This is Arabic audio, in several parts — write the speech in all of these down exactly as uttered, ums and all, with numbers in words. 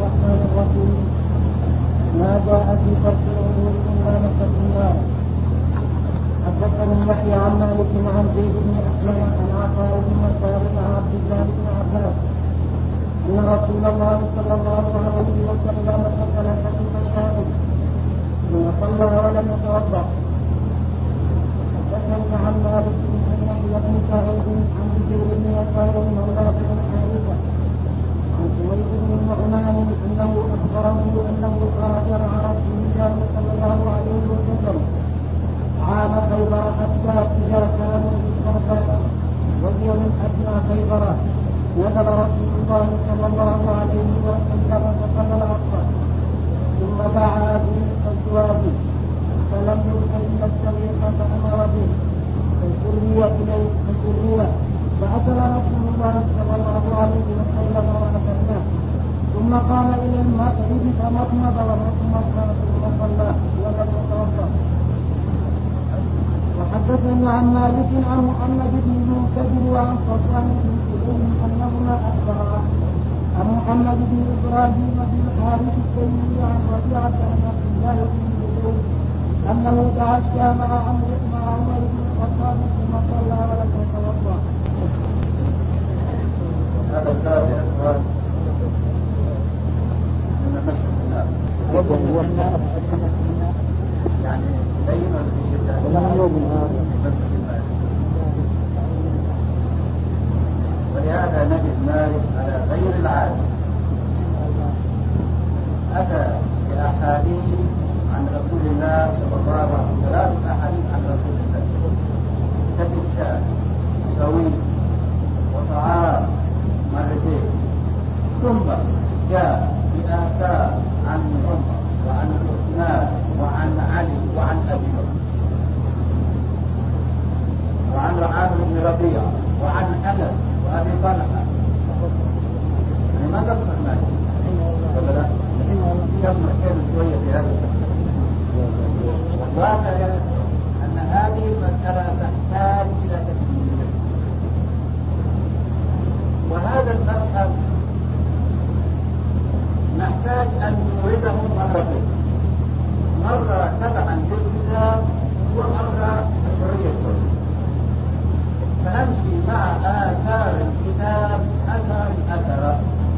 الرحمن الرحيم. ما جاء في فرق الأمور إلا مسك النار. حدثني يحيى عن مالك عن زيد بن أسلم عن عطاء بن مسعود عن عبد الله بن عباس أن رسول الله صلى الله عليه وسلم قتل خفيف الشاهد ثم صلى ولم يتوضأ. حدثني عن مالك بن يحيى بن سعيد عن بشير بن يسار مولى بن حارثة عن سويد بن النعمان انه اخبره انه خرج مع رسول الله صلى الله عليه وسلم عام خيبر حتى اذا كانوا بالصرفاء وهي من ادنى خيبر نزل رسول الله صلى الله عليه وسلم فصلى العصر ثم دعا بالازواج فلم يرسل الى السبيل فامر به فسري اليه فسري فأكل رسول الله صلى الله عليه وسلم وأكلناه ثم قام إلى المغرب فمضمض ثم صلى ولم يتوضأ. وحدثني عن مالك عن محمد بن المنكدر وعن صفوان بن سليم أنهما أخبرا عن محمد بن إبراهيم بن الحارث التيمي عن ربيعة عن عبد الله بن زبير أنه تعشى مع عمرو مع عمر بن الخطاب ثم صلى ولم يتوضأ. هذا الباب يا اخوان من مسجد النار يعني دائما في مسجد المال ولهذا نجد مالك على غير العادة أتى بأحاديث عن رسول الله صلى الله عليه وسلم ثلاث أحاديث عن رسول الله كتب شاة سوي وطعام مرتين ثم جاء بآثار عن عمر وعن عثمان وعن علي وعن أبي بكر وعن عامر بن ربيعة وعن أنس وأبي طلحة. يعني ما تفهم مالك ولا لا؟ كم كان شوية في هذا الواقع أن هذه المسألة تحتاج إلى تكميل وهذا المذهب نحتاج أن نورده مرتين مرة تبعا للكتاب ومرة حرية فنمشي مع آثار الكتاب أثر أثر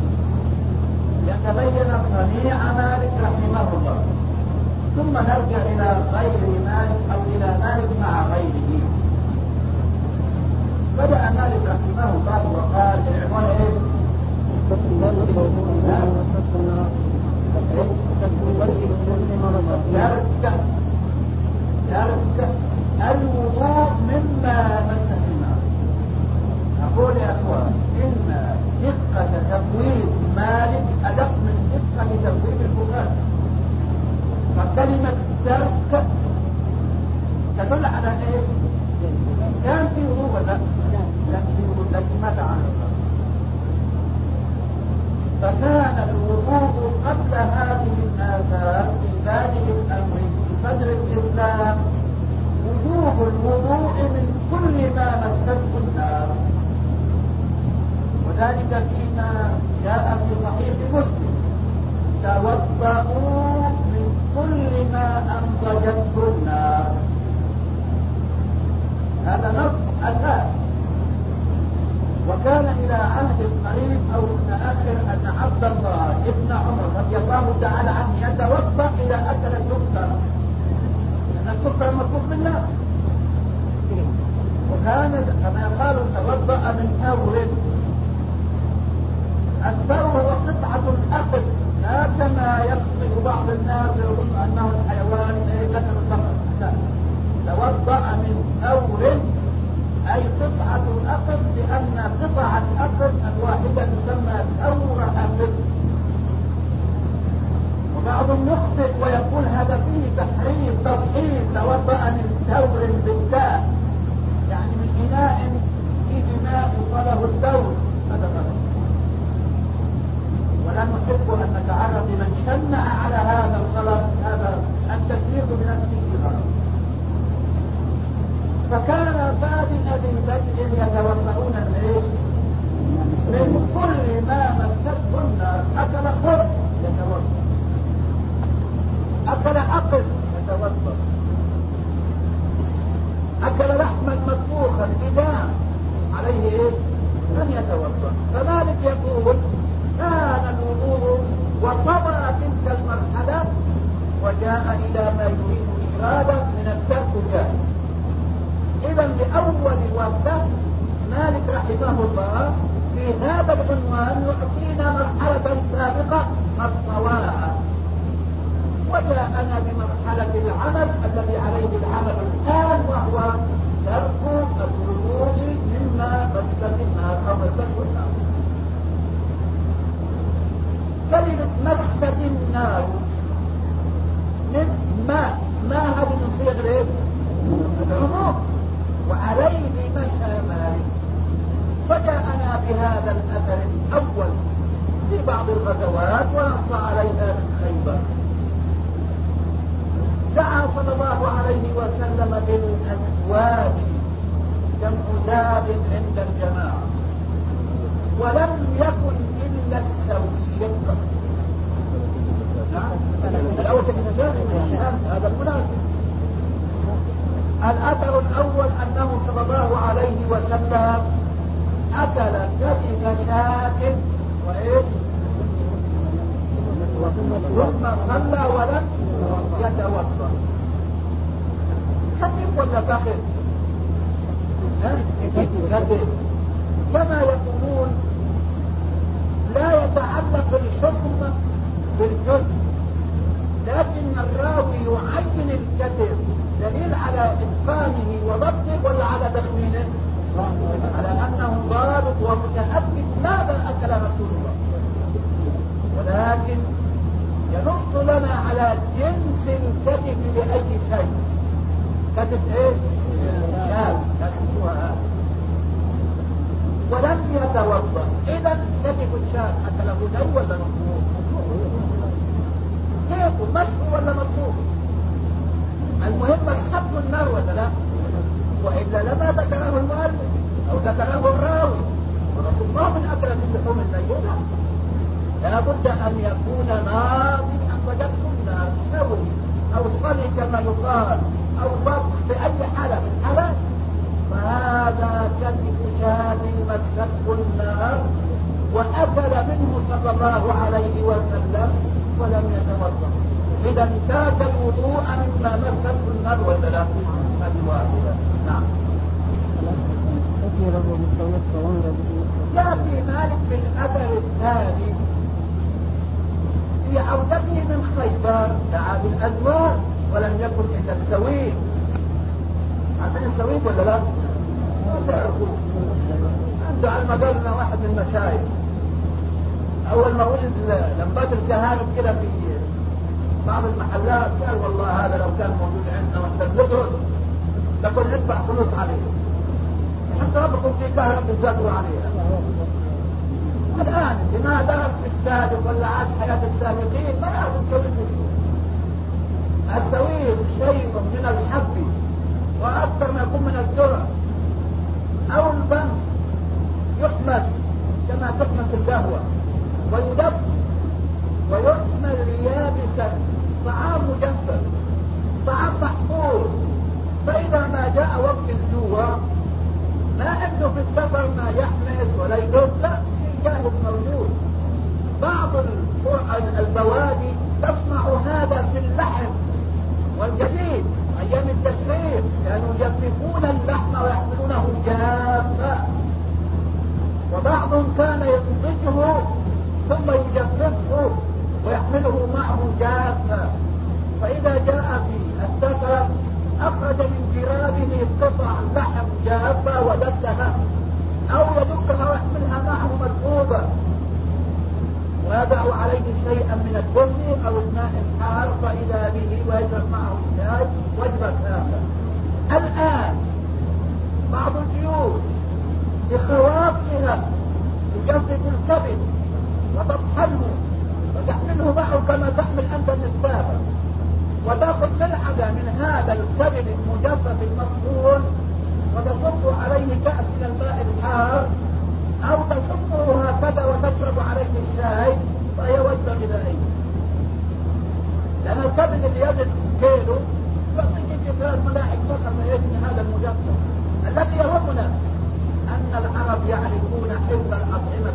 يتبين صنيع مالك رحمه الله ثم نرجع إلى غير مالك أو إلى مالك مع غيره. بدأ مالك رحمه الله وقال العنوان ايه؟ يرجع الوضوء مما مس النار. أقول يا أخوان إن دقة تبويب مالك أدق من دقة تبويب البخاري. فكلمة ترك تدل على ايه؟ كان في وضوء ولا لكن ماذا عنه؟ فكان الوضوء قبل هذه الآثار في ذلك الأمر في صدر الإسلام وجوب الوضوء من كل ما مسته النار وذلك فيما جاء في صحيح مسلم توضؤوا من كل ما أنضجته النار. هذا نص أساس. وكان إلى عهد قريب أو متأخر أن عبد الله ابن عمر رضي الله تعالى عنه يتوضأ إذا أكل السكر لأن السكر مطلوب بالله وكان كما قالوا توضأ من ثور. الثور هو قطعة الأكل لا كما يقصد بعض الناس يظن أنه الحيوان ذكر الصفر. لا، توضأ من ثور أي قطعة الأقل لأن قطع الأقل الواحدة تسمى ثور أقل. وبعضهم يخطئ ويقول هذا فيه تحريف تصحيح توضأ من ثور بالتاء يعني من إناء في إناء وصله الثور هذا غلط. ولا نحب أن نتعرض لمن شنع على هذا الغلط. هذا التكليف بنفسه غلط. فكان بادئ ببدء يتوضؤون من كل ما مسته النار. أكل خبز فمالك يقول كان الوضوء وطبع تلك المرحلة وجاء إلى ما يريد إرادة من الترك جاء. إذا لأول وقته مالك رحمه الله في هذا العنوان يعطينا مرحلة سابقة الطواعة، وجاءنا بمرحلة العمل الذي عليه العمل الآن، وهو ترك الوضوء مما مسك النار أو مسك النار. كلمة مسك النار من ما ما هذه من صيغ ايه؟ العموم، وعليه مشى مالك. فجاءنا بهذا الأثر الأول في بعض الغزوات ونص عليها من خيبر. دعا صلى الله عليه وسلم بالأزواج جمع زاد عند الجماعة، ولم يكن إلا السوي. الأول هذا المناسب. الأثر الأول أنه صلى الله عليه وسلم أكل كتف شاة وإيش ثم صلى ولم يتوضأ. كتف ولا فخذ؟ كتف. كما يقولون لا يتعلق الحكم بالجزء، لكن الراوي يعين الكتف دليل على إتقانه وضبطه ولا على تخمينه؟ على أنه ضابط ومتأكد ماذا أكل رسول الله، ولكن ينص لنا على جنس الكتف لأي شيء. كتف ايش؟ شاب كتفها ولم يتوضأ. إذا كتف الشاب أكله دم ولا مطلوب؟ كيف مشروع ولا مطلوب؟ المهم مسحب النار ولا لا؟ وإلا لما ذكره المؤلف أو ذكره الراوي. ورسول الله من أكل اللحوم الميتة لا بد أن يكون ماضي أن وجدتم النار سوي أو صلي كما يقال أو ضبط بأي حالة من حالات، فهذا كتف شاة مسته النار وأكل منه صلى الله عليه وسلم ولم يتوضأ. إذا ترك الوضوء مما مسته النار ولا لا؟ الواحدة. نعم. يأتي مالك بالأثر الثاني في عودته من خيبر دعا بالأزواج ولم يكن إلا السويق. عارفين السويق ولا لا؟ ما تعرفوه. عنده على المدرسة واحد من المشايخ أول ما ولد لمبات الكهانة كده في بعض المحلات قال والله هذا لو كان موجود عندنا واحنا بندرس لكن ندفع فلوس عليه حتى ربكم في كهرباء بتزادوا عليها. الآن بما درس في السابق ولا عاش حياة السابقين ما يعرف السويق. السويق شيء من الحب وأكثر ما يكون من الذرة أو البن يحمس كما تحمس القهوة ويدب ويحمل يابسا، طعام مجفف طعام محفوظ. فإذا ما جاء وقت الجوع ما عنده في السفر ما يحمس ولا يدب، لا شيء جاهز موجود. بعض البوادي تصنع هذا في اللحم والجديد. أيام التشريف كانوا يجففون اللحم ويحملونه جافا، وبعضهم كان ينضجه ثم يجففه ويحمله معه جافا. فإذا جاء في السفر أخرج من جرابه قطع لحم جافا ودسها أو يدكها ويحملها معه مدفوضة ويضع عليه شيئا من البن أو الماء الحار فإذا به ويشرب معه الشاي وجبة هذا. الآن بعض الجيوش بخواصها تجفف الكبد وتطحنه وتحمله معه كما تحمل أنت النسبابة وتأخذ ملعقة من هذا الكبد المجفف المصفون وتصب عليه كأس من الماء الحار أو تصبه هكذا وتشرب عليه الشاي فهي وجبة غذائية. لأن الكبد اللي يجد كيلو يعطيك في ثلاث ملاعق فقط ما يجد هذا المجفف. الذي يهمنا أن العرب يعرفون حلم الأطعمة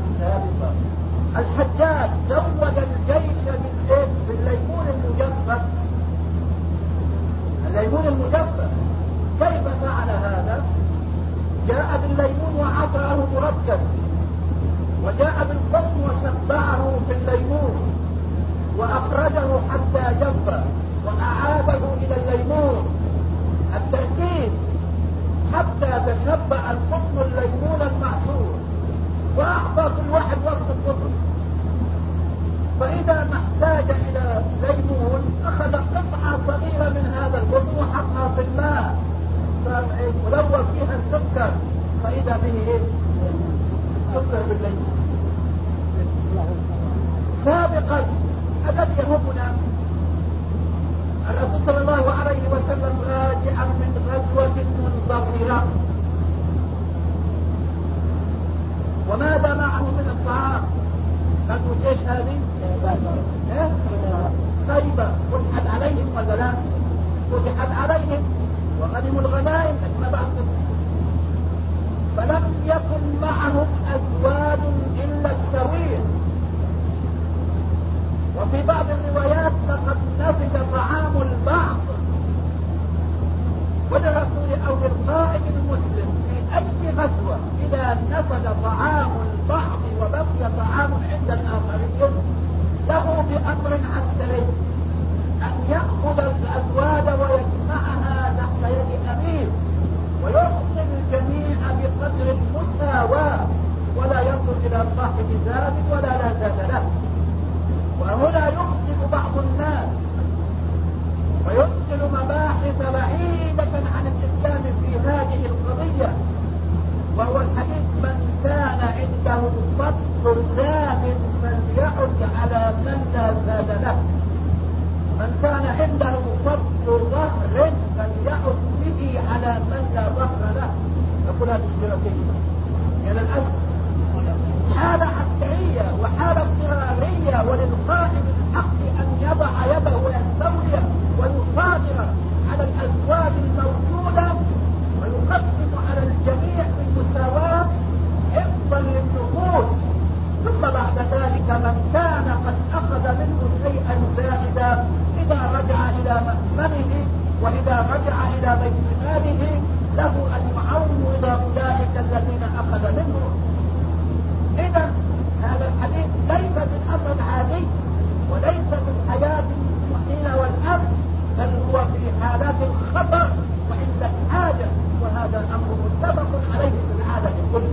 فجاء بالقطن وشبعه في الليمون وأخرجه حتى جف وأعاده إلى الليمون، التأكيد حتى تشبع القطن الليمون المعصور، وأعطى كل واحد وصف القطن. فإذا ما احتاج إلى ليمون أخذ قطعة صغيرة من هذا القطن وحطها في الماء ولو فيها السكر، فإذا به إيه؟ سكر بالليمون. سابقا الذي يهمنا الرسول صلى الله عليه وسلم راجعا من غزوة منتظرة، وماذا معه من الطعام؟ غزوة ايش هذه؟ ايه؟ خيبة. فتحت عليهم ولا لا؟ فتحت عليهم وغنموا الغنائم لكن بعد، فلم يكن معهم أزواج إلا السويق. وفي بعض الروايات لقد نفد طعام البعض. وللرسول أو للقائد المسلم في أي غزوة إذا نفد طعام البعض وبقي طعام عند الآخرين له بأمر عسكري أن يأخذ الأزواج ويجمعها تحت يد أمير ويعطي الجميع بقدر المساواة ولا ينظر إلى صاحب ذلك ولا لا ذات له. وهنا يخطئ بعض الناس ويدخل مباحث بعيدة عن الإسلام في هذه القضية، وهو الحديث من كان عنده فضل زاد فليعد على من لا زاد له، من كان عنده فضل ظهر فليعد به على من لا ظهر له. يقول هذه الشرطية يعني الأسف حالة عسكرية وحالة اضطرارية، وللقائد الحق أن يضع يده ويستولي ويصادر على الأزواج الموجودة ويقسم على الجميع بالمساواة حفظا للنفوس. ثم بعد ذلك من كان قد أخذ منه شيئا زائدا إذا رجع إلى مأمنه وإذا رجع إلى بيت ماله له أن يعوض أولئك الذين أخذ منه. إذا هذا الحديث ليس من أمر عادي وليس من حياة المؤمنين والأمن، بل هو في حالات الخطر وعند الحاجة، وهذا أمر متفق عليه في العالم كله.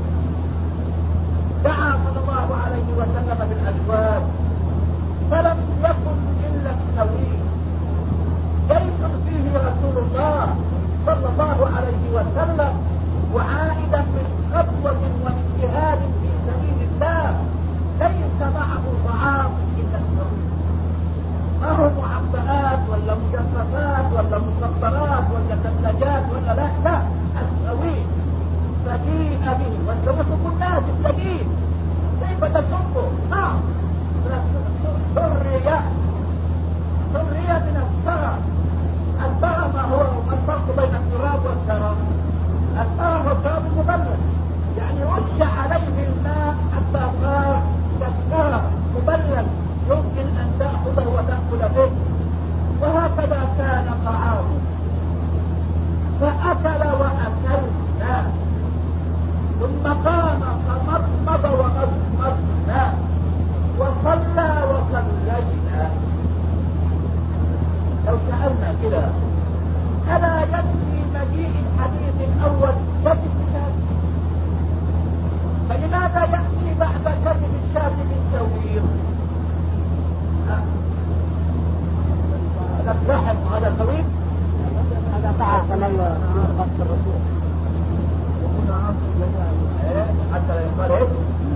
دعا صلى الله عليه وسلم بالأزواج فلم يكن إلا السويق. جيش فيه رسول الله صلى الله عليه وسلم وعائدا من خطوة ومن جهاد في سبيل الله ليس معه طعام إلا السويق. ما هو معبئات ولا مجففات ولا مسطرات ولا ثلاجات ولا لا لا، السويق فجيء به. والسويق كلها بالسجيل كيف تسبه؟ نعم سرية سرية من الثرى. الثرى ما هو الفرق بين التراب والثرى؟ الثرى هو التراب المبلل، يعني رش عليه الماء حتى صار كالثرى مبلل يمكن أن تأخذه وتأكل به. وهكذا كان طعامه، فأكل وأكلنا ثم قام فمضمض ومضمضنا وصلى وصلينا. لو سألنا كده ألا يكفي مجيء الحديث الأول كتب الشاب؟ فلماذا يأتي بعد كتب الشاب بالتوبير؟ هذا لحم هذا طويل، هذا طعام صلى خط الرسول حتى لا يقال ايه؟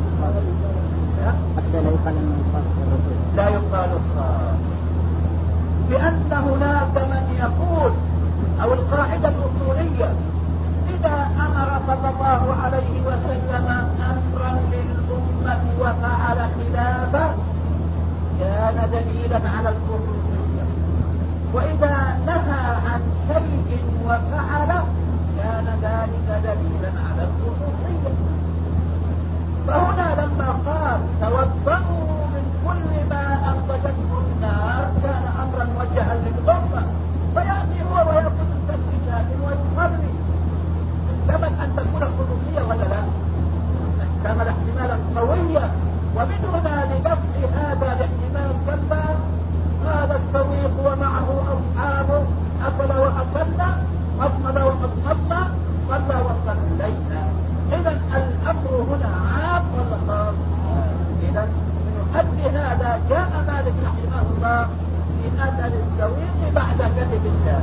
حتى لا يقال لا يقال الصار، لأن هناك من يقول أو القاعدة الأصولية إذا أمر صلى الله عليه وسلم أمرا للأمة وفعل خلافه كان دليلا على الخصوصية، وإذا نهى عن شيء وفعله كان ذلك دليلا على الخصوصية. فهنا لما قال توضأوا من كل ما أنضجته النار كان أمرا موجها للأمة، فيأتي هو ويأخذ التسبيحات ويصلي. احتمل أن تكون الخصوصية ولا لا؟ احتمل احتمالا قويا ومن هنا لدفع هذا الاحتمال كلا قال السويق ومعه أصحابه أكل وأكل أصمد وأصمد صلى وصلينا. إذا الأمر هنا عام ولا خاص؟ إذا من أجل هذا جاء مالك رحمه الله في أثر السويق بعد كذب الله.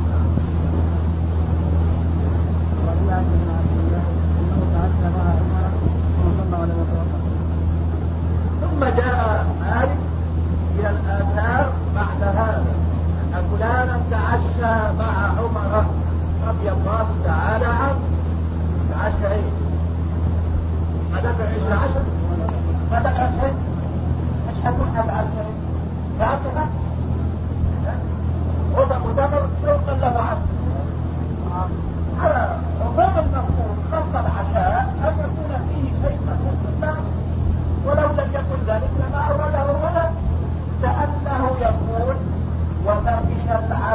ثم جاء مالك إلى الآثار بعد هذا أن فلانا تعشى مع عمر رضي الله تعالى عنه. تعشى ايه؟ ماذا تعيش العشر؟ ماذا تعشى؟ أشهد أن تعشى تعشى هذا مدمر سوقا له عنه. على عموم المفهوم خلق العشاء أن يكون فيه شيء مخصوص، ولو لم يكن ذلك لما أوله هنا، كأنه يقول وفرش العشاء